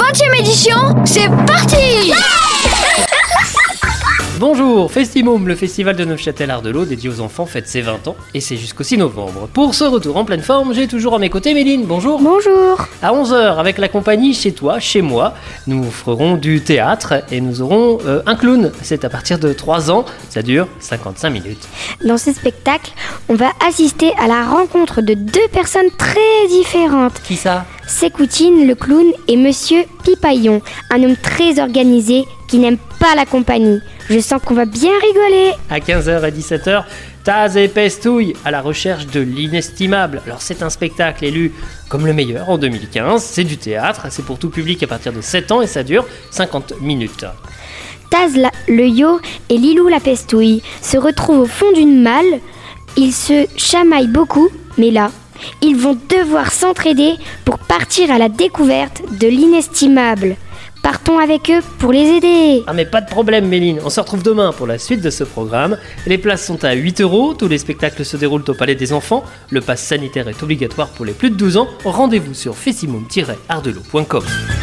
20e édition, c'est parti! Bonjour, Festimum, le festival de Neufchâtel-Ardelot dédié aux enfants fête ses 20 ans et c'est jusqu'au 6 novembre. Pour ce retour en pleine forme, j'ai toujours à mes côtés Méline, bonjour. Bonjour. À 11h, avec la compagnie Chez toi, chez moi, nous ferons du théâtre et nous aurons un clown. C'est à partir de 3 ans, ça dure 55 minutes. Dans ce spectacle, on va assister à la rencontre de deux personnes très différentes. Qui ça? Sécoutine, le clown, et Monsieur Pipaillon, un homme très organisé qui n'aime pas la compagnie. Je sens qu'on va bien rigoler. À 15h et 17h, Taz et Pestouille à la recherche de l'inestimable. Alors c'est un spectacle élu comme le meilleur en 2015, c'est du théâtre, c'est pour tout public à partir de 7 ans et ça dure 50 minutes. Taz le yo et Lilou la Pestouille se retrouvent au fond d'une malle. Ils se chamaillent beaucoup, mais là, ils vont devoir s'entraider pour partir à la découverte de l'inestimable. Partons avec eux pour les aider. Ah mais pas de problème Méline, on se retrouve demain pour la suite de ce programme. Les places sont à 8€, tous les spectacles se déroulent au Palais des Enfants. Le pass sanitaire est obligatoire pour les plus de 12 ans. Rendez-vous sur festimum-ardelot.com.